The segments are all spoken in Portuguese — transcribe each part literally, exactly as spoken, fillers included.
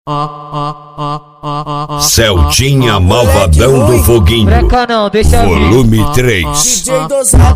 Celtinha Malvadão do Foguinho, Breca não, deixa volume três. D J dosado.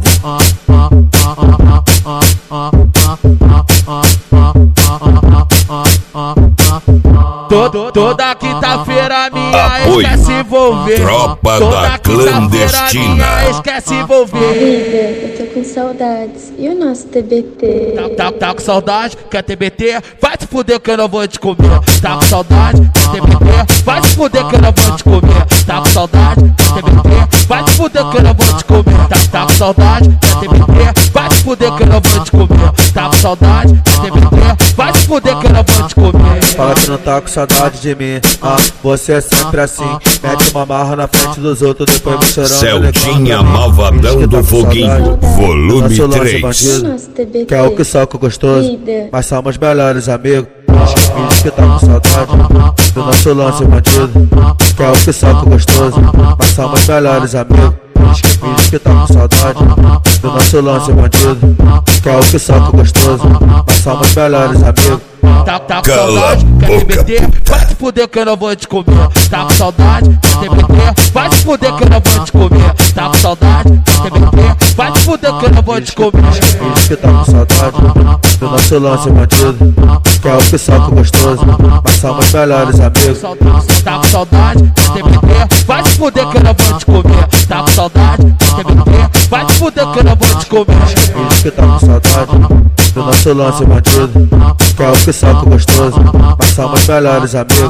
Todo, toda quinta-feira minha Apoio, esquece se envolver. Tropa Toda da Clandestina. minha esquece se envolver. Vida, eu tô com saudades. E o nosso T B T? Tá, tá, tá com saudade, quer T B T? Vai te fuder que eu não vou te comer. Tá com saudade, quer T B T? Vai te fuder que eu não vou te comer. Tá com saudade, quer T B T? Vai te fuder que eu não vou te comer. Tá, tá com saudade, quer T B T? Vai te fuder que eu não vou te comer. Tá com saudade, quer T B T? Vai te fuder que eu não vou te comer. Fala que não tá com saudade de mim, ah, você é sempre assim. Mete uma marra na frente dos outros, depois me chorando. Celtinha Malvadão do Foguinho, volume três. Nosso T B T. Que é o que soca gostoso, Vida. mas somos melhores amigos. Finge que tá com saudade do nosso lance bandido. Que é o que soca gostoso, mas somos melhores amigos. Finge que tá com saudade do nosso lance bandido. Que é o que soca gostoso, mas somos melhores amigos. Tá, tá com Cala saudade, quer T B boca, T? Vai te fuder que eu não vou te comer. Tá com saudade, quer T B T? Vai te fuder que eu não vou te comer. Tá com saudade, quer T B T? Vai te fuder que eu não vou te comer. Finge que tá com saudade do nosso lance bandido. Que é o que soca gostoso, mas somos melhores amigos. Tá com saudade, quer T B T? Vai te fuder que eu não vou te comer. Tá com saudade, quer T B T? Vai te fuder que eu não vou te comer. Finge que tá com saudade do nosso lance bandido. Que é o que soca gostoso, mas somos melhores amigos.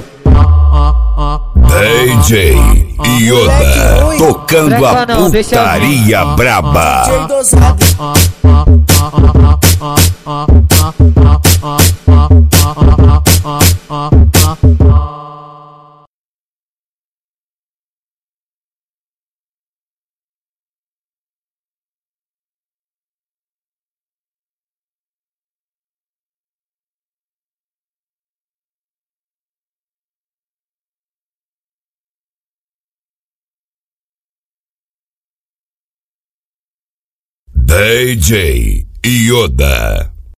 D J Yoda, tocando a Breca não, deixa putaria braba. D J dosado. D J Yoda.